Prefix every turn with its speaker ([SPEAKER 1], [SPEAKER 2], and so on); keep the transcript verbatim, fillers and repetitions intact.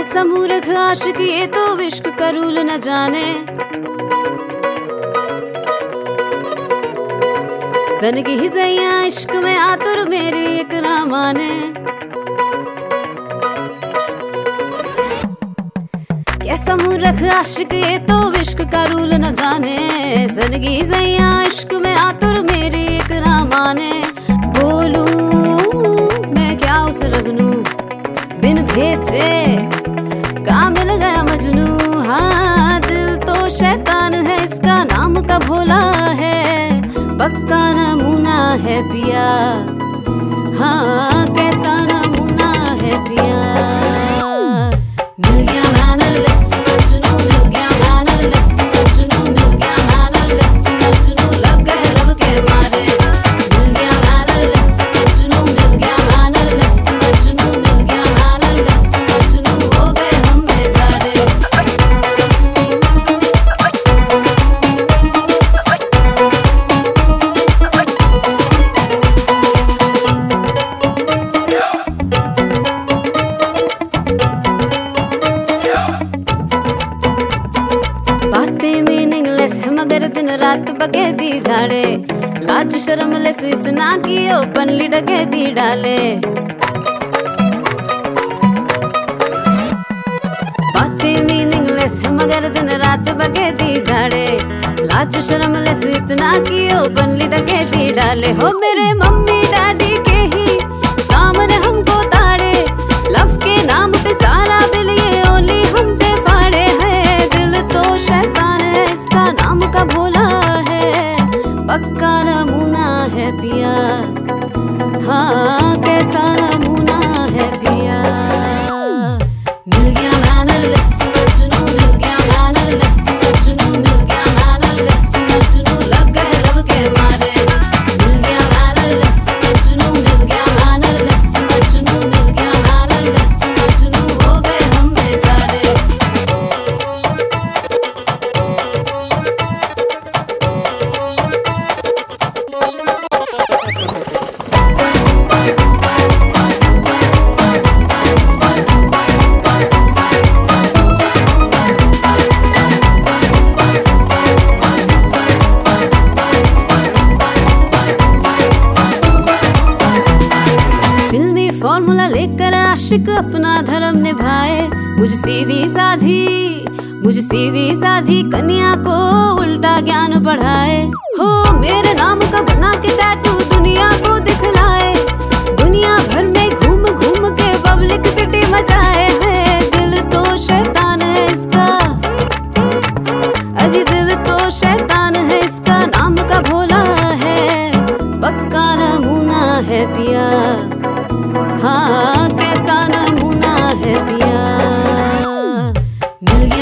[SPEAKER 1] कैसा मूर्ख आशिक ये तो इश्क का रूल न जाने। सन की हिजैया इश्क में आतुर मेरी एक ना माने। कैसा मूर्ख आशिक ये तो इश्क का रूल न जाने। सन की हिजैया इश्क में आतुर मेरी एक ना माने। बोलूं मैं क्या उस रबनू बिन भेजे का मिल गया मजनू। हाँ दिल तो शैतान है इसका नाम का भोला है। पक्का नमूना है पिया, हाँ कैसा नमूना है पिया। मिल गया मैनरलेस मजनू, मिल गया मैनरलेस मजनू, मिल गया मैनरलेस मजनू, लग गए लब के मारे। मिल गया मैनरलेस मजनू, मिल गया मैनरलेस मजनू, मिल गया मैनरलेस मजनू, हो गए हम बेचारे। बातें मीनिंगलेस है मगर दिन रात बगैदी झाड़े। लाज शर्मलेस इतना कि ओपनली डकैती डाले। बातें मीनिंगलेस है मगर दिन रात बगैदी झाड़े। लाज शर्मलेस इतना कि ओपनली डकैती डाले। हो मेरे मम्मी डैडी के ही सामने हमको ताड़े। लव के नाम पे सारा बिल ये ओली हम पे फाड़े है। दिल तो शैतान है इसका नाम का भोला है। पक्का नमूना है पिया, हाँ कैसा नमूना है पिया। मिल गया मैनरलेस मजनू, मिल गया मैनरलेस मजनू, मिल गया मैनरलेस मजनू, लग गए लब के मारे। मिल गया मैनरलेस मजनू, मिल गया मैनरलेस मजनू, मिल गया मैनरलेस मजनू, हो गए हम बेचारे। फिल्मी फॉर्मूला लेकर आशिक अपना धर्म निभाए। मुझे सीधी साधी मुझे सीधी साधी कन्या को उल्टा ज्ञान पढ़ाए। हो मेरे नाम का बना के टैटू दुनिया को दिखलाए। दुनिया भर में घूम घूम के पब्लिक सिटी मचाए है। दिल तो शैतान है इसका, अजी दिल तो शैतान है इसका नाम का भोला है। पक्का नमूना है पिया, हाँ कैसा नमूना है पिया। मिल गया